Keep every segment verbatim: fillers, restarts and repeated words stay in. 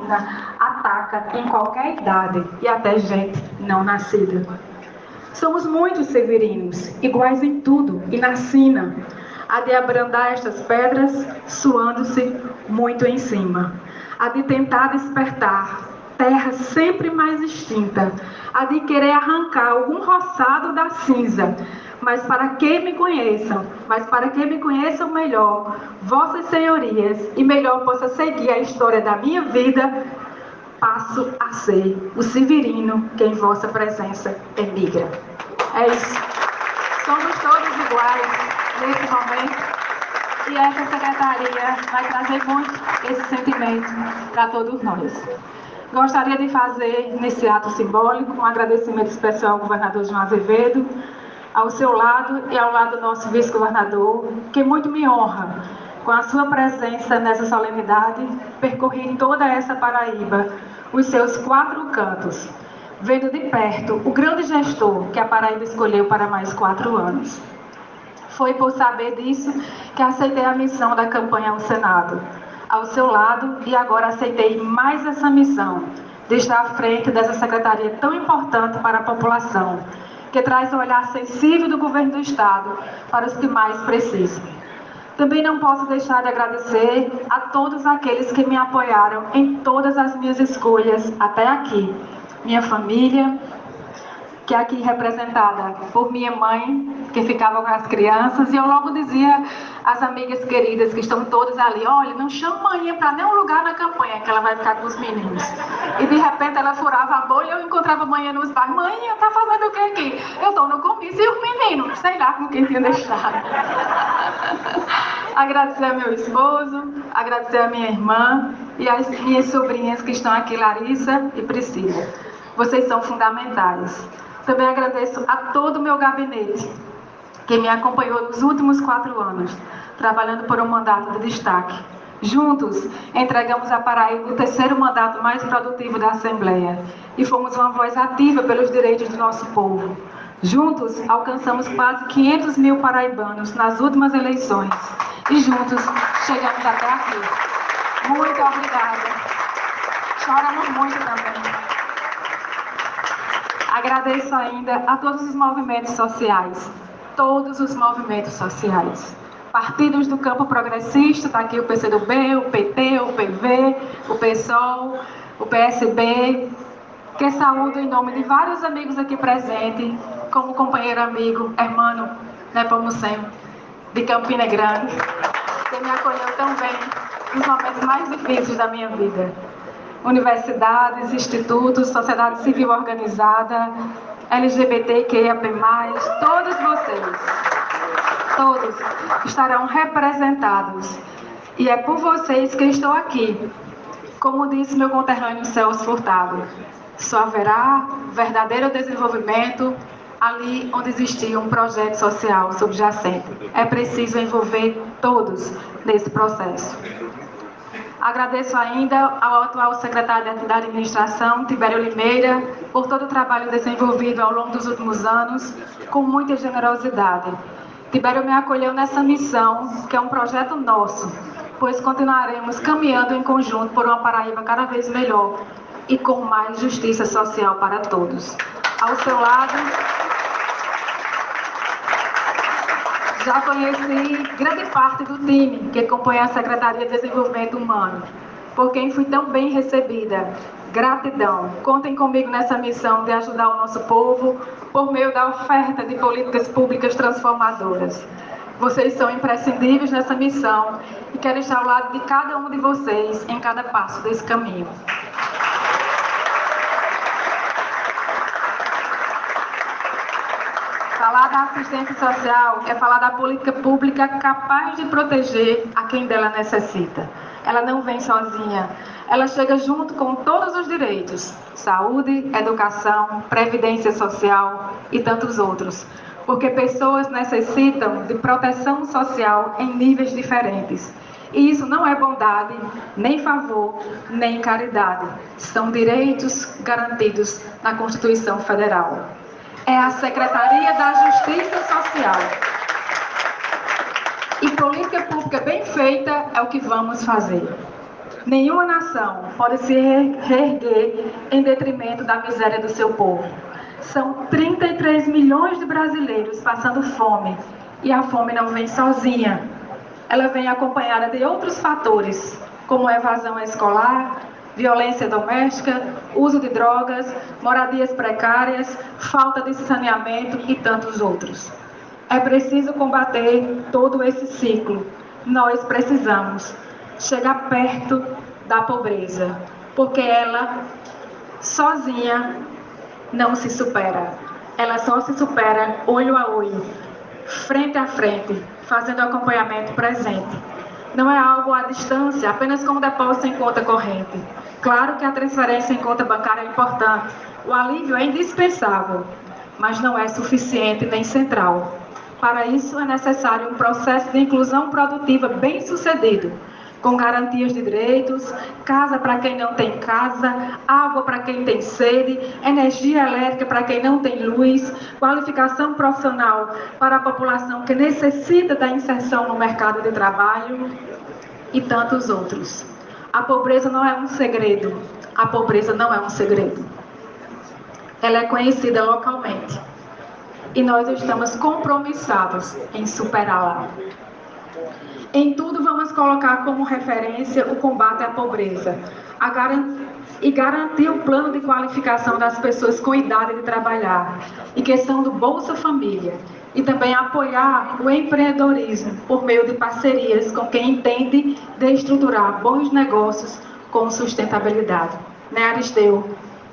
maligna ataca em qualquer idade e até gente não nascida. Somos muitos severinos, iguais em tudo e na sina, a de abrandar estas pedras, suando-se muito em cima, a de tentar despertar terra sempre mais extinta, a de querer arrancar algum roçado da cinza, mas para que me conheçam, mas para que me conheçam melhor, vossas senhorias, e melhor possa seguir a história da minha vida, passo a ser o severino que em vossa presença emigra. É isso. Somos todos iguais nesse momento e essa secretaria vai trazer muito esse sentimento para todos nós. Gostaria de fazer, nesse ato simbólico, um agradecimento especial ao governador João Azevedo, ao seu lado e ao lado do nosso vice-governador, que muito me honra com a sua presença nessa solenidade, percorri toda essa Paraíba, os seus quatro cantos, vendo de perto o grande gestor que a Paraíba escolheu para mais quatro anos. Foi por saber disso que aceitei a missão da campanha ao Senado, ao seu lado, e agora aceitei mais essa missão, de estar à frente dessa secretaria tão importante para a população, que traz o olhar sensível do governo do Estado para os que mais precisam. Também não posso deixar de agradecer a todos aqueles que me apoiaram em todas as minhas escolhas até aqui. Minha família, que é aqui representada por minha mãe, que ficava com as crianças, e eu logo dizia às amigas queridas que estão todas ali, olha, não chama manhã para nenhum lugar na campanha, que ela vai ficar com os meninos. E de repente ela furava a bolha e eu encontrava manhã nos bairros, manhã, tá fazendo o que aqui? Eu estou no comício e os meninos, sei lá com quem tinha deixado. Agradecer ao meu esposo, agradecer a minha irmã e as minhas sobrinhas que estão aqui, Larissa e Priscila. Vocês são fundamentais. Também agradeço a todo o meu gabinete, que me acompanhou nos últimos quatro anos, trabalhando por um mandato de destaque. Juntos, entregamos a Paraíba o terceiro mandato mais produtivo da Assembleia e fomos uma voz ativa pelos direitos do nosso povo. Juntos, alcançamos quase quinhentos mil paraibanos nas últimas eleições e juntos chegamos até aqui. Muito obrigada. Choramos muito também. Agradeço ainda a todos os movimentos sociais, todos os movimentos sociais. Partidos do campo progressista, está aqui o P C do B, o P T, o P V, o PSOL, o P S B, que saúdo em nome de vários amigos aqui presentes, como o companheiro amigo, hermano Nepomuceno, de Campina Grande, que me acolheu tão bem nos momentos mais difíceis da minha vida. Universidades, institutos, sociedade civil organizada, L G B T Q I A P mais, todos vocês, todos estarão representados. E é por vocês que estou aqui. Como disse meu conterrâneo Celso Furtado, só haverá verdadeiro desenvolvimento ali onde existia um projeto social subjacente. É preciso envolver todos nesse processo. Agradeço ainda ao atual secretário da Administração, Tibério Limeira, por todo o trabalho desenvolvido ao longo dos últimos anos, com muita generosidade. Tibério me acolheu nessa missão, que é um projeto nosso, pois continuaremos caminhando em conjunto por uma Paraíba cada vez melhor e com mais justiça social para todos. Ao seu lado, já conheci grande parte do time que compõe a Secretaria de Desenvolvimento Humano, por quem fui tão bem recebida. Gratidão. Contem comigo nessa missão de ajudar o nosso povo por meio da oferta de políticas públicas transformadoras. Vocês são imprescindíveis nessa missão e quero estar ao lado de cada um de vocês em cada passo desse caminho. Falar da assistência social é falar da política pública capaz de proteger a quem dela necessita. Ela não vem sozinha. Ela chega junto com todos os direitos, saúde, educação, previdência social e tantos outros, porque pessoas necessitam de proteção social em níveis diferentes. E isso não é bondade, nem favor, nem caridade. São direitos garantidos na Constituição Federal. É a Secretaria da Justiça Social. E política pública bem feita é o que vamos fazer. Nenhuma nação pode se reerguer em detrimento da miséria do seu povo. São trinta e três milhões de brasileiros passando fome, e a fome não vem sozinha. Ela vem acompanhada de outros fatores, como evasão escolar, violência doméstica, uso de drogas, moradias precárias, falta de saneamento e tantos outros. É preciso combater todo esse ciclo. Nós precisamos chegar perto da pobreza, porque ela, sozinha, não se supera. Ela só se supera olho a olho, frente a frente, fazendo acompanhamento presente. Não é algo à distância, apenas com um depósito em conta corrente. Claro que a transferência em conta bancária é importante, o alívio é indispensável, mas não é suficiente nem central. Para isso é necessário um processo de inclusão produtiva bem sucedido, com garantias de direitos, casa para quem não tem casa, água para quem tem sede, energia elétrica para quem não tem luz, qualificação profissional para a população que necessita da inserção no mercado de trabalho e tantos outros. A pobreza não é um segredo, a pobreza não é um segredo. Ela é conhecida localmente e nós estamos compromissados em superá-la. Em tudo vamos colocar como referência o combate à pobreza a garan- e garantir o plano de qualificação das pessoas com idade de trabalhar e questão do Bolsa Família, e também apoiar o empreendedorismo por meio de parcerias com quem entende de estruturar bons negócios com sustentabilidade. Né, Aristeu?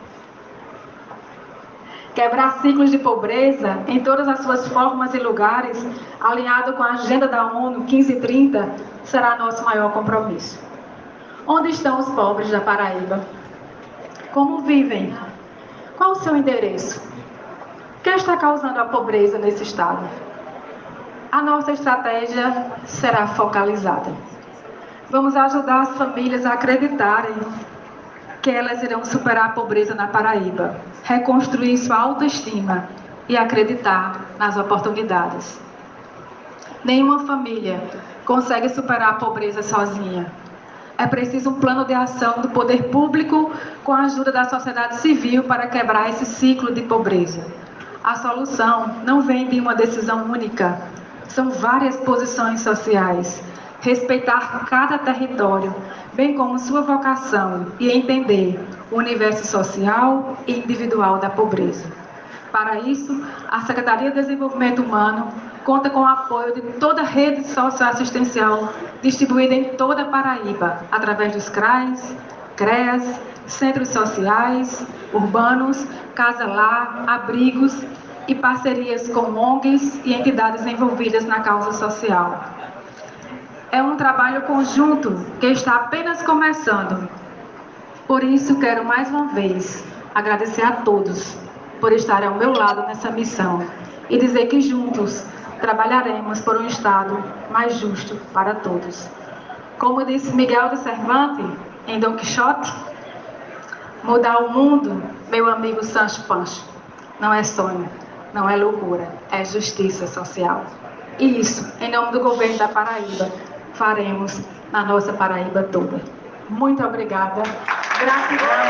Quebrar ciclos de pobreza em todas as suas formas e lugares, alinhado com a agenda da ONU quinze trinta, será nosso maior compromisso. Onde estão os pobres da Paraíba? Como vivem? Qual o seu endereço? O que está causando a pobreza nesse estado? A nossa estratégia será focalizada. Vamos ajudar as famílias a acreditarem que elas irão superar a pobreza na Paraíba, reconstruir sua autoestima e acreditar nas oportunidades. Nenhuma família consegue superar a pobreza sozinha. É preciso um plano de ação do poder público com a ajuda da sociedade civil para quebrar esse ciclo de pobreza. A solução não vem de uma decisão única, são várias posições sociais. Respeitar cada território, bem como sua vocação, e entender o universo social e individual da pobreza. Para isso, a Secretaria de Desenvolvimento Humano conta com o apoio de toda a rede socioassistencial distribuída em toda a Paraíba, através dos C R A S, C R E A S, centros sociais, urbanos, casa-lar, abrigos e parcerias com O N Gs e entidades envolvidas na causa social. É um trabalho conjunto que está apenas começando. Por isso, quero mais uma vez agradecer a todos por estarem ao meu lado nessa missão e dizer que juntos trabalharemos por um Estado mais justo para todos. Como disse Miguel de Cervantes em Dom Quixote, mudar o mundo, meu amigo Sancho Pancho, não é sonho, não é loucura, é justiça social. E isso, em nome do governo da Paraíba, faremos na nossa Paraíba toda. Muito obrigada. Gratidão.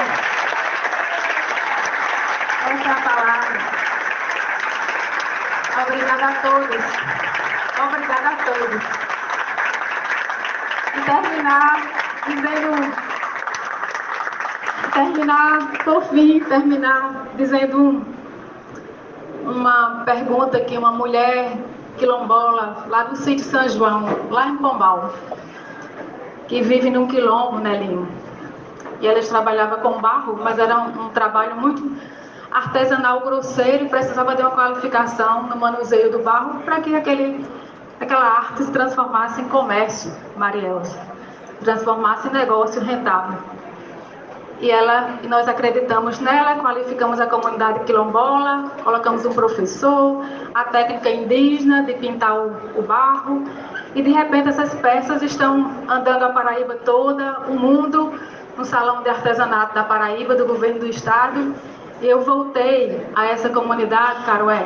Essa é a palavra. Obrigada a todos. Obrigada a todos. E terminar dizendo... Terminar, por fim, terminar dizendo um, uma pergunta que uma mulher quilombola, lá do sítio São João, lá em Pombal, que vive num quilombo, né, Linho? E elas trabalhavam com barro, mas era um, um trabalho muito artesanal, grosseiro, e precisava de uma qualificação no manuseio do barro para que aquele, aquela arte se transformasse em comércio, Marielza, transformasse em negócio rentável. E ela, nós acreditamos nela, qualificamos a comunidade quilombola, colocamos um professor, a técnica indígena de pintar o, o barro, e de repente essas peças estão andando a Paraíba toda, o mundo, no Salão de Artesanato da Paraíba, do Governo do Estado. E eu voltei a essa comunidade, Carué,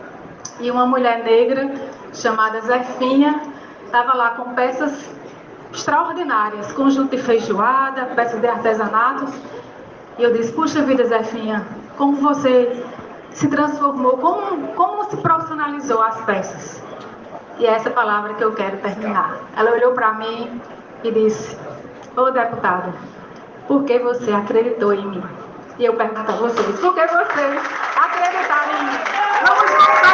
e uma mulher negra chamada Zefinha estava lá com peças extraordinárias, conjunto de feijoada, peças de artesanatos. E eu disse, puxa vida, Zefinha, como você se transformou, como, como se profissionalizou as peças. E é essa palavra que eu quero terminar. Ela olhou para mim e disse, ô deputada, por que você acreditou em mim? E eu pergunto a vocês, por que vocês acreditaram em mim? Vamos juntar!